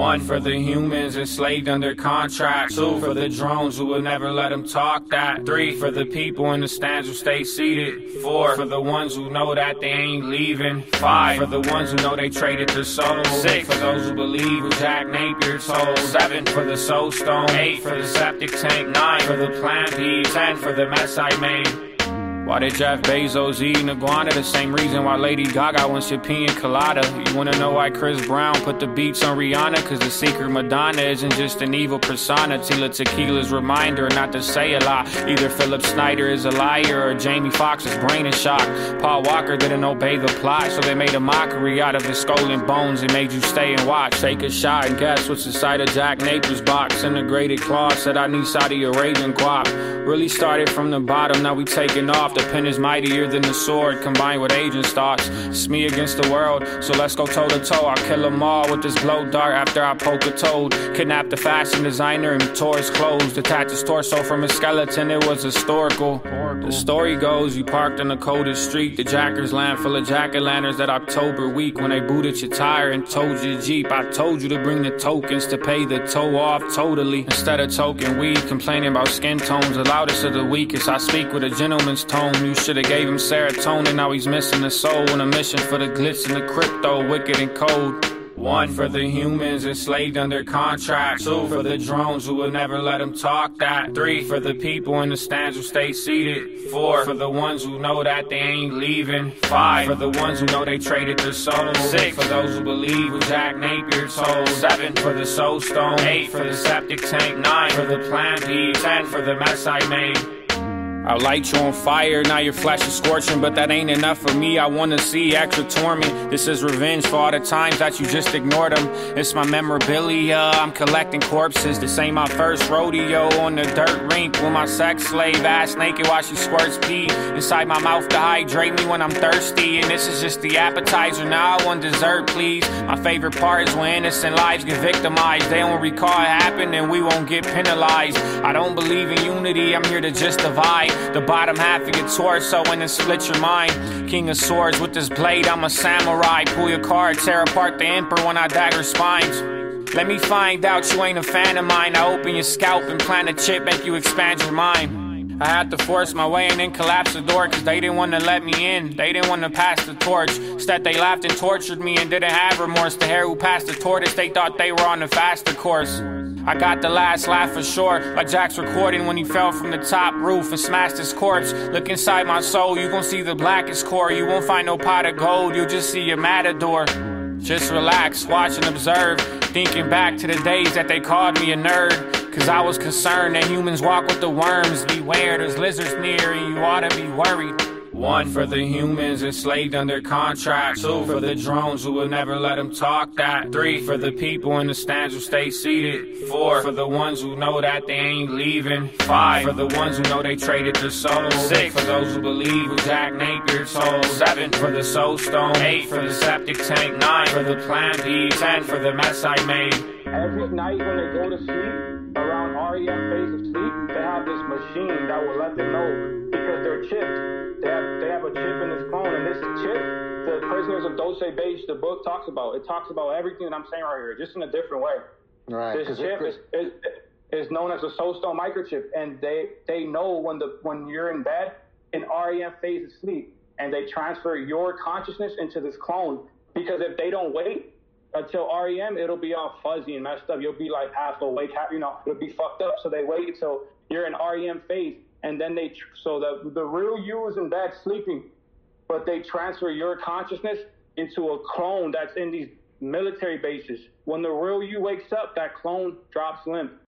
1 for the humans enslaved under contract. 2 for the drones who will never let them talk that. 3 for the people in the stands who stay seated. 4 for the ones who know that they ain't leaving. 5 for the ones who know they traded their soul. 6 for those who believe what Jack Napier told. 7 for the soul stone. 8 for the septic tank. 9 for the plan B. 10 for the mess I made. Why did Jeff Bezos eat an iguana? The same reason why Lady Gaga wants your pina colada. You wanna know why Chris Brown put the beats on Rihanna? Cause the secret Madonna isn't just an evil persona. Tila Tequila's reminder not to say a lot. Either Philip Snyder is a liar or Jamie Foxx's brain is shocked. Paul Walker didn't obey the plot, so they made a mockery out of his skull and bones and made you stay and watch. Take a shot and guess what's inside of Jack Napier's box. Integrated claw said I need Saudi Arabian guap. Really started from the bottom, now we taking off. The pen is mightier than the sword, combined with agent's thoughts. It's me against the world, so let's go toe to toe. I'll kill them all with this blow dart after I poke a toad. Kidnap the fashion designer and tore his clothes. Detach his torso from his skeleton, it was historical. The story goes, you parked on the coldest street. The Jackers land full of jack-o'-lanterns that October week. When they booted your tire and towed your Jeep, I told you to bring the tokens to pay the tow off totally. Instead of token weed, complaining about skin tones. The loudest of the weakest, I speak with a gentleman's tone. You shoulda gave him serotonin, now he's missing the soul. On a mission for the glitz and the crypto, wicked and cold. 1 for the humans enslaved under contract. 2 for the drones who will never let them talk that. 3 for the people in the stands who stay seated. 4 for the ones who know that they ain't leaving. 5 for the ones who know they traded their soul. 6 for those who believe what Jack Napier told. 7 for the soul stone. 8 for the septic tank. 9 for the plan B. 10 for the mess I made. I'll light you on fire, now your flesh is scorching, but that ain't enough for me. I wanna see extra torment. This is revenge for all the times that you just ignored them. It's my memorabilia, I'm collecting corpses. This ain't my first rodeo on the dirt rink with my sex slave ass naked while she squirts pee inside my mouth to hydrate me when I'm thirsty. And this is just the appetizer, now I want dessert please. My favorite part is when innocent lives get victimized. They don't recall it happened and we won't get penalized. I don't believe in unity, I'm here to just divide the bottom half of your torso and then split your mind. King of swords with this blade, I'm a samurai. Pull your card, tear apart the emperor when I dagger spines. Let me find out you ain't a fan of mine. I open your scalp and plant a chip, make you expand your mind. I had to force my way in and collapse the door cause they didn't want to let me in. They didn't want to pass the torch. Instead they laughed and tortured me and didn't have remorse. The hair who passed the tortoise, they thought they were on the faster course. I got the last laugh for sure, like Jack's recording when he fell from the top roof and smashed his corpse. Look inside my soul, you gon' see the blackest core. You won't find no pot of gold, you'll just see a matador. Just relax, watch and observe, thinking back to the days that they called me a nerd. Cause I was concerned that humans walk with the worms. Beware, there's lizards near and you ought to be worried. 1 for the humans enslaved under contract. 2 for the drones who will never let them talk that. 3 for the people in the stands who stay seated. 4 for the ones who know that they ain't leaving. 5 for the ones who know they traded their soul. 6 for those who believe what Jack Napier told. 7 for the soul stone. 8 for the septic tank. 9 for the plan B. 10 for the mess I made. Every night when they go to sleep, around REM phase of sleep, they have this machine that will let them know because they're chipped. They have a chip in this clone, and this chip, the Prisoners of Dulce Beige, the book talks about. It talks about everything that I'm saying right here, just in a different way. Right. This chip is known as a soul stone microchip, and they know when you're in bed in REM phase of sleep, and they transfer your consciousness into this clone. Because if they don't wait until REM, it'll be all fuzzy and messed up. You'll be like half awake, it'll be fucked up. So they wait until you're in REM phase. And then so the real you is in bed sleeping, but they transfer your consciousness into a clone that's in these military bases. When the real you wakes up, that clone drops limp.